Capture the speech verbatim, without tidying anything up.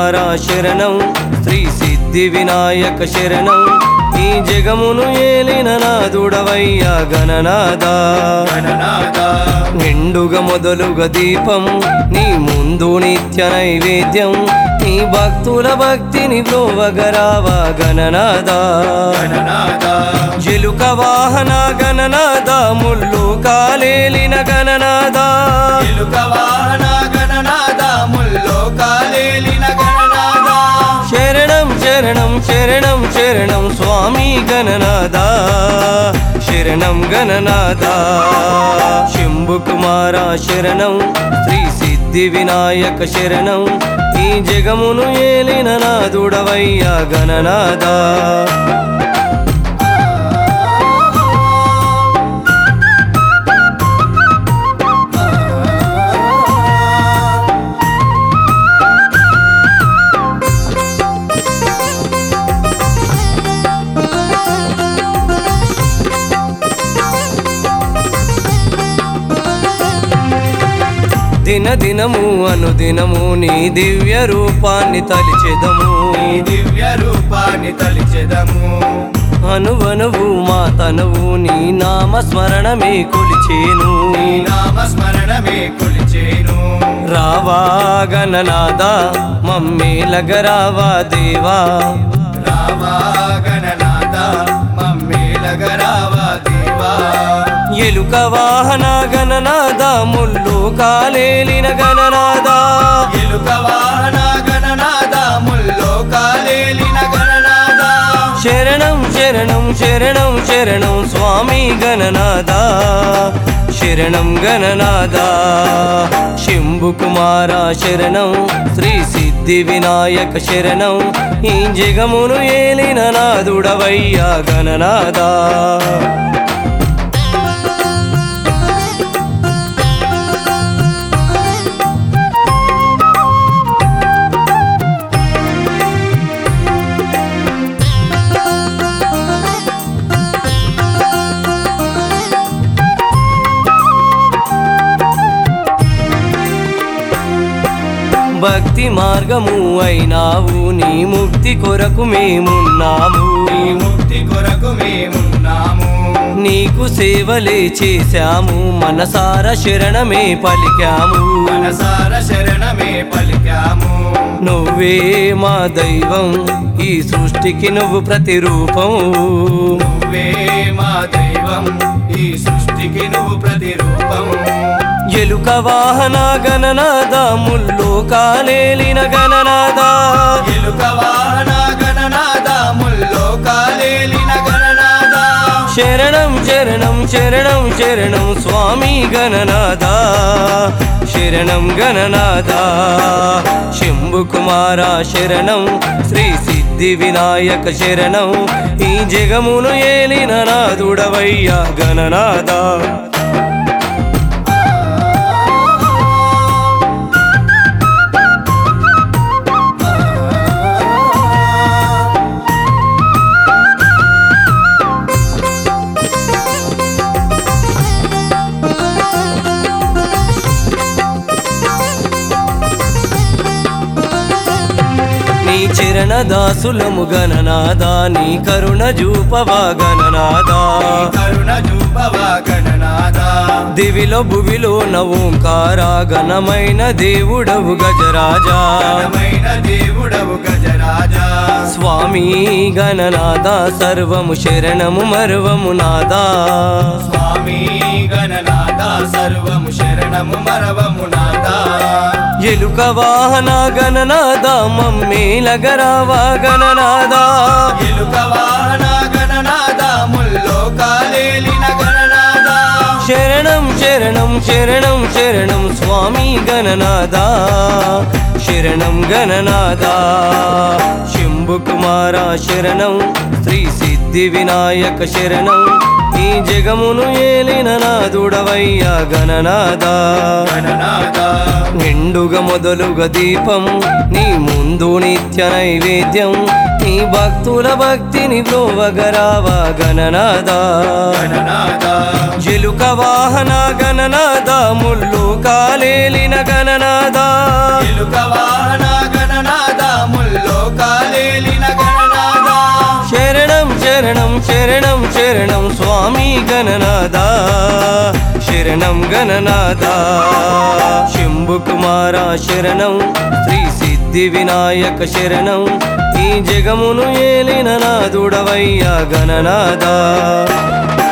కుమార శరణం, శ్రీ సిద్ధి వినాయక శరణం, ఈ జగమును ఏలిన నాదుడవయ్యా గణనాదా. నిండుగా మొదలుగా దీపం నీ ముందు నిత్య నైవేద్యం, నీ భక్తుల భక్తిని బ్రోవగరావా గణనాదా. జిలుక వాహన గణనాదా, ముల్లు కాలేలిన గణనాదా. శరణం శరణం శరణం శరణం స్వామి గణనాదా, శరణం గణనాదా. శంభు కుమార శరణం, శ్రీ సిద్ధి వినాయక శరణం, ఈ జగమును ఏలిన నాదుడవయ్యా గణనాదా. దిన దినము అనుదినము నీ దివ్య రూపాన్ని తలిచెదము, దివ్య రూపాన్ని తలిచెదము. అనువనువు మా తనువు నీ నామస్మరణమే కొలిచేను, నీ నామస్మరణమే కొలిచేను. రావా గణనాదా మమ్మేలగరావా దేవా. రావా గణనాదా మమ్మేలగరావా దేవా. ఎలుక వాహన గణనాదా, ముల్లు కాలేలిన గణనాదా. ఎలుక వాహన గణనాదా, ముల్లో కాలేలిన గణనాదా. శరణం శరణం శరణం శరణం స్వామి గణనాదా, శరణం గణనాదా. శంభు కుమార శరణం, శ్రీ సిద్ధి వినాయక శరణం, ఈ జగమును ఏలిన నాదుడవయ్యా గణనాదా. భక్తి మార్గము అయినావు, నీ ముక్తి కొరకు మేమున్నాము, నీ ముక్తి కొరకు మేమున్నాము. నీకు సేవలే చేశాము, మనసార శరణమే పలికాము, మనసార శరణమే పలికాము. నువ్వే మా దైవం, ఈ సృష్టికి నువ్వు ప్రతిరూపం. నువ్వే మా దైవం, ఈ సృష్టికి నువ్వు ప్రతిరూపం. ఎలుక వాహన గణనాదా, ముల్లు కాలేలిన గణనాదా. ఎలుక వాహన గణనాదా, ముల్లో కాలేలిన గణనాదా. శరణం శరణం శరణం శరణం స్వామి గణనాదా, శరణం గణనాదా. శంభు కుమార శరణం, శ్రీ సిద్ధి వినాయక శరణం, ఈ జగమును ఏలిన నాదుడవయ్యా గణనాదా. నీ చరణ దాసులము గణనాదా, నీ కరుణ జూపవా గణనాదా. కరుణ చూపవా గణనాదా. దివిలో భువిలో నవోంకార ఘనమైన దేవుడవు గజరాజా. ఘనమైన దేవుడవు గజరాజా. స్వామి గణనాదా, సర్వము శరణము మర్వము నాదా. స్వామి గణనాదా, సర్వము శరణము మరవము నాదా. ఎలుక వాహన గణనాదా, మమ్మేలగరావా గణనాదా. ఎలుక వాహన గణనాదా, ముల్లో కాలేలిన గణనాదా. శరణం శరణం శరణం శరణం స్వామి గణనాదా, శరణం గణనాదా. శంభు కుమార శరణం, శ్రీ సిద్ధి వినాయక శరణం, ఈ జగమును ఏలిన నాదుడవయ్యా గణనాదా. గణనాదా. నిండుగా మొదలుగా దీపం నీ ముందు నిత్య నైవేద్యం, నీ భక్తుల భక్తిని బ్రోవగరావా గణనాదా. గణనాదా. జిలుక వాహన గణనాదా, ముల్లు కాలేలిన గణనాదా. ఎలుక వాహన గణనాదా, ముల్లోకాలేలిన గణనాద శరణం శరణం శరణం శరణం స్వామి గణనాద శరణం గణనాద శంభు కుమార శరణం శ్రీ సిద్ధి వినాయక శరణం ఈ జగమును ఏలిన నాదుడవయ్యా గణనాద